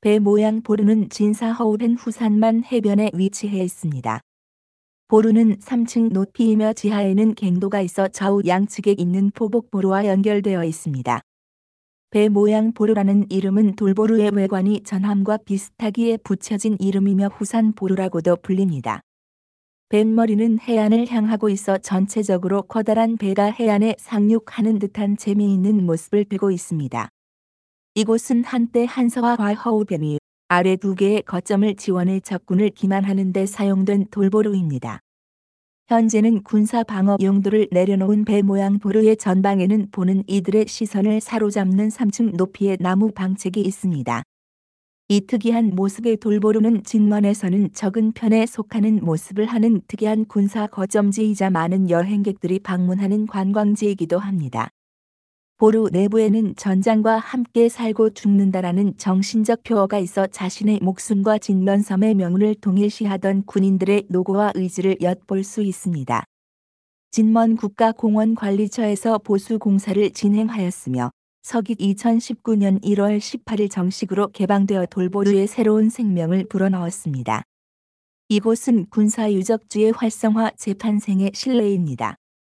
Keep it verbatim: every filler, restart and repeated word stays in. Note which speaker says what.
Speaker 1: 배 모양 보루는 진사허우른 후산만 해변에 위치해 있습니다. 보루는 삼 층 높이이며 지하에는 갱도가 있어 좌우 양측에 있는 포복보루와 연결되어 있습니다. 배 모양 보루라는 이름은 돌보루의 외관이 전함과 비슷하기에 붙여진 이름이며 후산보루라고도 불립니다. 뱃머리는 해안을 향하고 있어 전체적으로 커다란 배가 해안에 상륙하는 듯한 재미있는 모습을 띠고 있습니다. 이곳은 한때 한서와 과허우변이 아래 두 개의 거점을 지원해 적군을 기만하는 데 사용된 돌보루입니다. 현재는 군사 방어 용도를 내려놓은 배 모양 보루의 전방에는 보는 이들의 시선을 사로잡는 삼 층 높이의 나무 방책이 있습니다. 이 특이한 모습의 돌보루는 진먼에서는 적은 편에 속하는 모습을 하는 특이한 군사 거점지이자 많은 여행객들이 방문하는 관광지이기도 합니다. 보루 내부에는 전장과 함께 살고 죽는다라는 정신적 표어가 있어 자신의 목숨과 진면섬의 명운을 동일시하던 군인들의 노고와 의지를 엿볼 수 있습니다. 진먼 국가공원관리처에서 보수 공사를 진행하였으며 서기 이천십구 년 일월 십팔일 정식으로 개방되어 돌보루의 새로운 생명을 불어넣었습니다. 이곳은 군사유적지의 활성화 재탄생의 실내입니다.